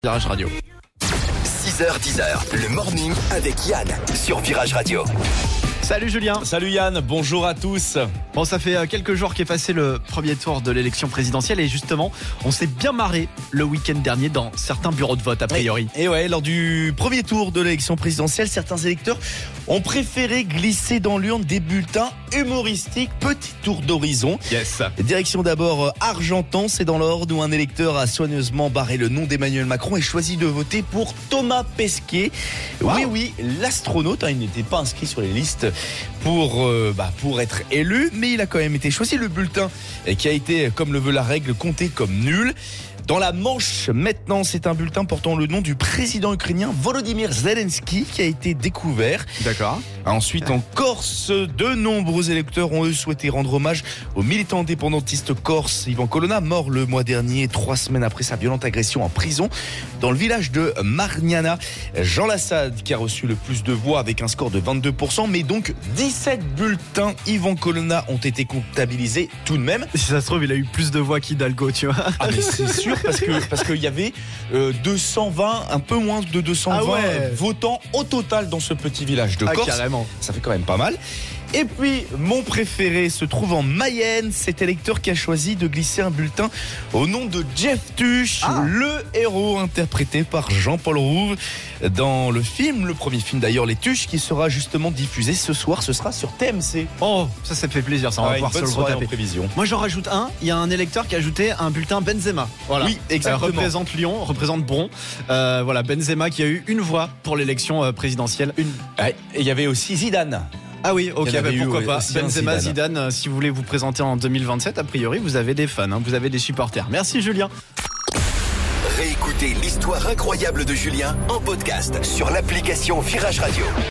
Virage Radio. 6h-10h, le morning avec Yann sur Virage Radio. Salut Julien. Salut Yann, bonjour à tous. Bon, ça fait quelques jours qu'est passé le premier tour de l'élection présidentielle et justement, on s'est bien marré le week-end dernier dans certains bureaux de vote a priori. Et ouais, lors du premier tour de l'élection présidentielle, certains électeurs ont préféré glisser dans l'urne des bulletins humoristiques, petit tour d'horizon. Yes. Direction d'abord Argentan, c'est dans l'Orne où un électeur a soigneusement barré le nom d'Emmanuel Macron et choisi de voter pour Thomas Pesquet. Wow. Oui, l'astronaute, il n'était pas inscrit sur les listes pour être élu, mais il a quand même été choisi. Le bulletin qui a été, comme le veut la règle, compté comme nul. Dans la Manche, maintenant, c'est un bulletin portant le nom du président ukrainien Volodymyr Zelensky qui a été découvert. D'accord. Ensuite, en Corse, de nombreux électeurs ont eux souhaité rendre hommage au militant indépendantiste corse Ivan Colonna, mort le mois dernier, 3 semaines après sa violente agression en prison dans le village de Margnana. Jean Lassalle qui a reçu le plus de voix avec un score de 22%, mais donc 17 bulletins Ivan Colonna ont été comptabilisés tout de même. Si ça se trouve, il a eu plus de voix qu'Hidalgo, tu vois. Ah mais c'est sûr parce qu'il y avait 220, un peu moins de 220 votants au total dans ce petit village de Corse. Carrément. Ça fait quand même pas mal. Et puis, mon préféré se trouve en Mayenne. Cet électeur qui a choisi de glisser un bulletin au nom de Jeff Tuch, le héros interprété par Jean-Paul Rouve dans le film, le premier film d'ailleurs, Les Tuches, qui sera justement diffusé ce soir. Ce sera sur TMC. Oh, ça me fait plaisir, ça on va pouvoir se le retaper. Prévision. Moi j'en rajoute un, il y a un électeur qui a ajouté un bulletin Benzema. Voilà. Oui, exactement. Représente Lyon, représente Bron. Voilà, Benzema qui a eu une voix pour l'élection présidentielle. Et il y avait aussi Zidane. Ah oui, ok, pourquoi pas. Benzema, Zidane. Zidane, si vous voulez vous présenter en 2027, a priori, vous avez des fans, vous avez des supporters. Merci Julien. Réécoutez l'histoire incroyable de Julien en podcast sur l'application Virage Radio.